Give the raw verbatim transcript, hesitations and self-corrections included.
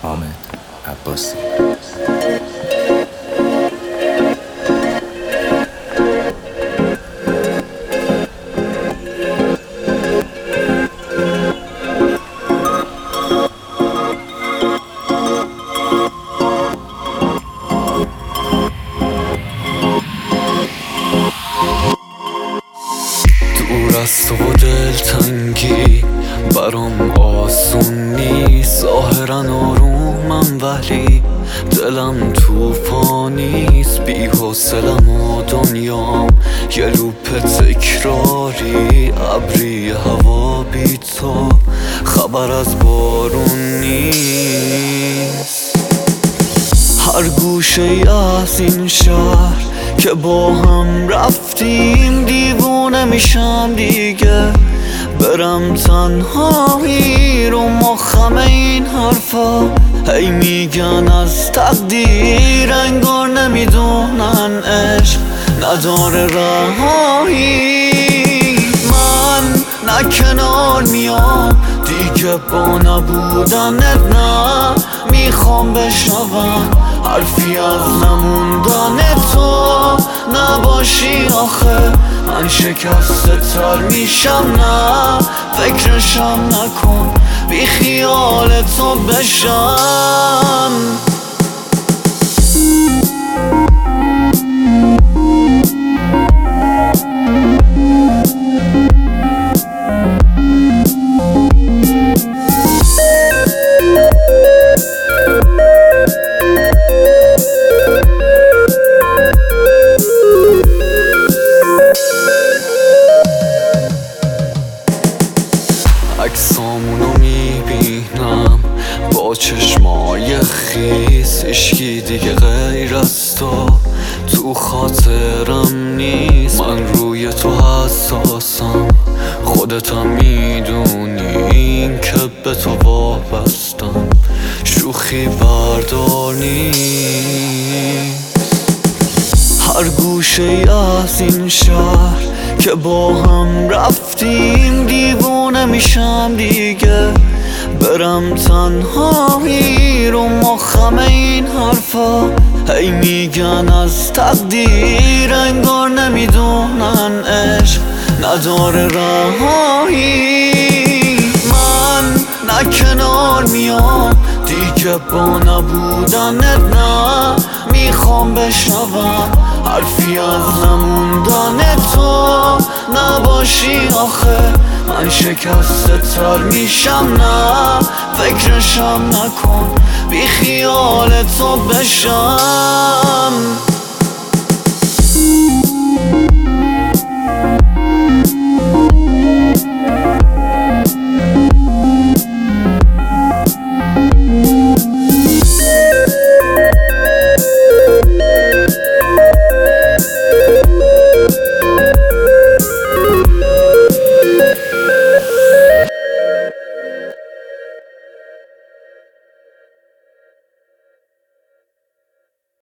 حامد عباسی. دور از تو و دلتنگی برام آسون نیست، ظاهرا آرومم ولی دلم توفانیست. بی حوصلم و دنیام یه لوپ تکراری، ابری هوا بی تو خبر از بارون نیست. هر گوشه ای از این شهر که با هم رفتیم دیوونه میشم دیگه، برم تنهایی رو مخم این حرفا. هی میگن از تقدیر انگار نمیدونن عشق نداره رهایی. من نه کنار میام دیگه با نبودنت، نه میخوام بشنوم حرفی از نموندن تو نباشی. آخه من شکسته تر میشم، نه فکرشم نکن بی خیال تو بشم. عکسامونو میبینم با چشمای خیس، عشقی دیگه غیر از تو تو خاطرم نیست. من روی تو حساسم، خودتم میدونی این که به تو وابستم، شوخی بردار نیست. هر گوشه ای از این شهر که با هم رفتیم دیوونه میشم دیگه، برم تنهایی رو مخم این حرفا. هی میگن از تقدیر انگار نمیدونن عشق نداره رهایی. من نه کنار میام دیگه با نبودنت، نه میخوام بشنوم حرفی از نموندن تو نباشی. آخه من شکسته تر میشم، نه فکرشم نکن بی خیال تو بشم.